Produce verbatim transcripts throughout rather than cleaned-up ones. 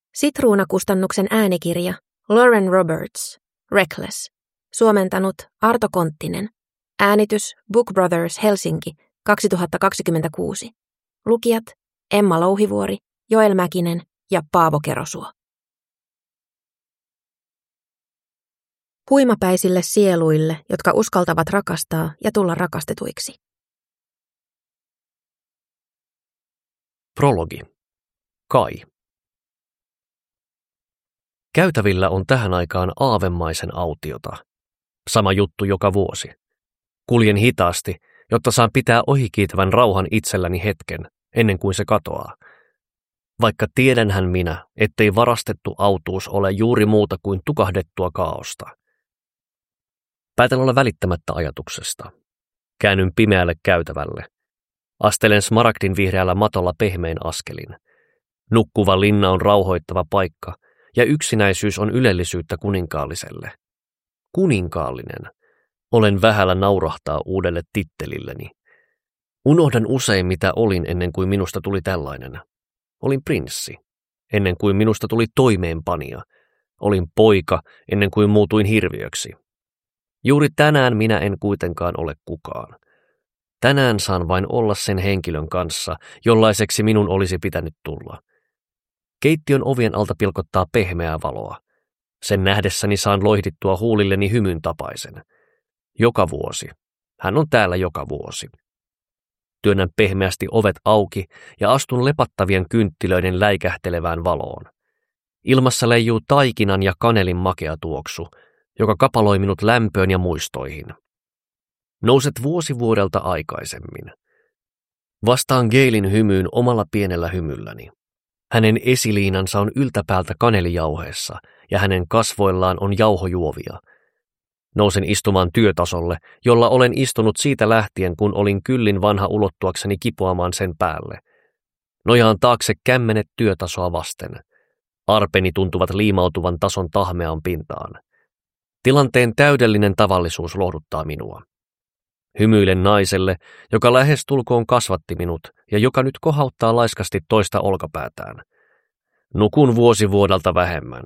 Sitruunakustannuksen äänikirja Lauren Roberts, Reckless. Suomentanut Arto Konttinen. Äänitys Book Brothers Helsinki kaksituhattakaksikymmentäkuusi. Lukijat Emma Louhivuori, Joel Mäkinen ja Paavo Kerosuo. Huimapäisille sieluille, jotka uskaltavat rakastaa ja tulla rakastetuiksi. Prologi. Kai. Käytävillä on tähän aikaan aavemaisen autiota. Sama juttu joka vuosi. Kuljen hitaasti, jotta saan pitää ohikiitävän rauhan itselläni hetken, ennen kuin se katoaa. Vaikka tiedänhän minä, ettei varastettu autuus ole juuri muuta kuin tukahdettua kaaosta. Päätän olla välittämättä ajatuksesta. Käännyn pimeälle käytävälle. Astelen smaragdin vihreällä matolla pehmein askelin. Nukkuva linna on rauhoittava paikka, ja yksinäisyys on ylellisyyttä kuninkaalliselle. Kuninkaallinen. Olen vähällä naurahtaa uudelle tittelilleni. Unohdan usein, mitä olin ennen kuin minusta tuli tällainen. Olin prinssi, ennen kuin minusta tuli toimeenpanija. Olin poika, ennen kuin muutuin hirviöksi. Juuri tänään minä en kuitenkaan ole kukaan. Tänään saan vain olla sen henkilön kanssa, jollaiseksi minun olisi pitänyt tulla. Keittiön ovien alta pilkottaa pehmeää valoa. Sen nähdessäni saan loihdittua huulilleni hymyn tapaisen. Joka vuosi. Hän on täällä joka vuosi. Työnnän pehmeästi ovet auki ja astun lepattavien kynttilöiden läikähtelevään valoon. Ilmassa leijuu taikinan ja kanelin makea tuoksu, joka kapaloi minut lämpöön ja muistoihin. Nouset vuosi vuodelta aikaisemmin. Vastaan Gailin hymyyn omalla pienellä hymylläni. Hänen esiliinansa on yltäpäältä kanelijauheessa ja hänen kasvoillaan on jauhojuovia. Nousen istumaan työtasolle, jolla olen istunut siitä lähtien, kun olin kyllin vanha ulottuakseni kipuamaan sen päälle. Nojaan taakse kämmenet työtasoa vasten. Arpeni tuntuvat liimautuvan tason tahmeaan pintaan. Tilanteen täydellinen tavallisuus lohduttaa minua. Hymyilen naiselle, joka lähestulkoon kasvatti minut ja joka nyt kohauttaa laiskasti toista olkapäätään. Nukun vuosi vuodelta vähemmän.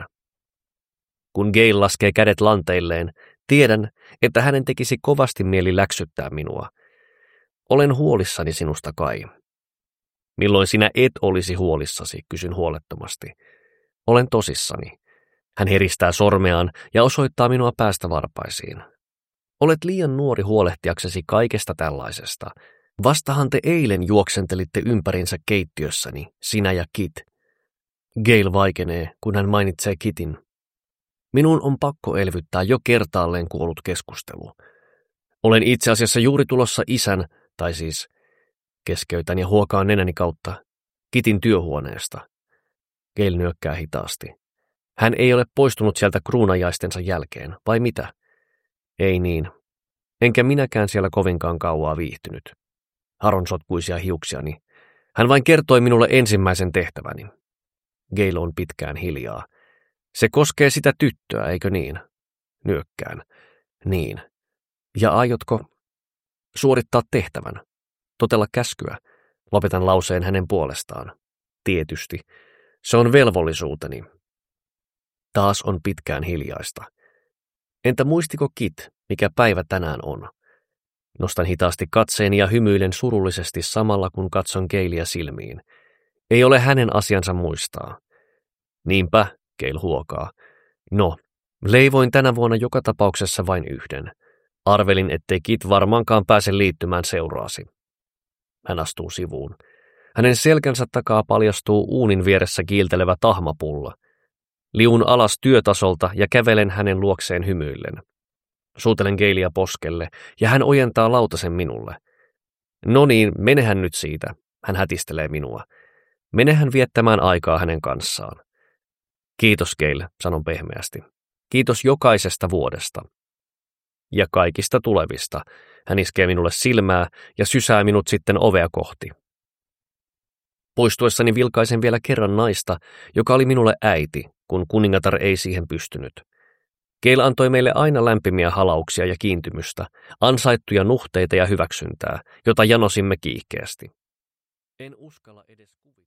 Kun Gail laskee kädet lanteilleen, tiedän, että hänen tekisi kovasti mieli läksyttää minua. Olen huolissani sinusta, Kai. Milloin sinä et olisi huolissasi, kysyn huolettomasti. Olen tosissani. Hän heristää sormeaan ja osoittaa minua päästä varpaisiin. Olet liian nuori huolehtiaksesi kaikesta tällaisesta. Vastahan te eilen juoksentelitte ympärinsä keittiössäni, sinä ja Kit. Gail vaikenee, kun hän mainitsee Kitin. Minun on pakko elvyttää jo kertaalleen kuollut keskustelu. Olen itse asiassa juuri tulossa isän, tai siis keskeytän ja huokaan nenäni kautta, Kitin työhuoneesta. Gail nyökkää hitaasti. Hän ei ole poistunut sieltä kruunajaistensa jälkeen, vai mitä? Ei niin. Enkä minäkään siellä kovinkaan kauaa viihtynyt. Haron sotkuisia hiuksiani. Hän vain kertoi minulle ensimmäisen tehtäväni. Gail on pitkään hiljaa. Se koskee sitä tyttöä, eikö niin? Nyökkään. Niin. Ja aiotko suorittaa tehtävän? Totella käskyä? Lopetan lauseen hänen puolestaan. Tietysti. Se on velvollisuuteni. Taas on pitkään hiljaista. Entä muistiko Kit, mikä päivä tänään on? Nostan hitaasti katseeni ja hymyilen surullisesti samalla, kun katson Gailia silmiin. Ei ole hänen asiansa muistaa. Niinpä, Gail huokaa. No, leivoin tänä vuonna joka tapauksessa vain yhden. Arvelin, ettei Kit varmaankaan pääse liittymään seuraasi. Hän astuu sivuun. Hänen selkänsä takaa paljastuu uunin vieressä kiiltelevä tahmapulla. Liun alas työtasolta ja kävelen hänen luokseen hymyillen. Suutelen Gailia poskelle ja hän ojentaa lautasen minulle. No niin, menehän nyt siitä, hän hätistelee minua. Menehän viettämään aikaa hänen kanssaan. Kiitos Gail, sanon pehmeästi. Kiitos jokaisesta vuodesta. Ja kaikista tulevista. Hän iskee minulle silmää ja sysää minut sitten ovea kohti. Poistuessani vilkaisen vielä kerran naista, joka oli minulle äiti, kun kuningatar ei siihen pystynyt. Gail antoi meille aina lämpimiä halauksia ja kiintymystä, ansaittuja nuhteita ja hyväksyntää, jota janosimme kiihkeästi. En uskalla edes kuvitella.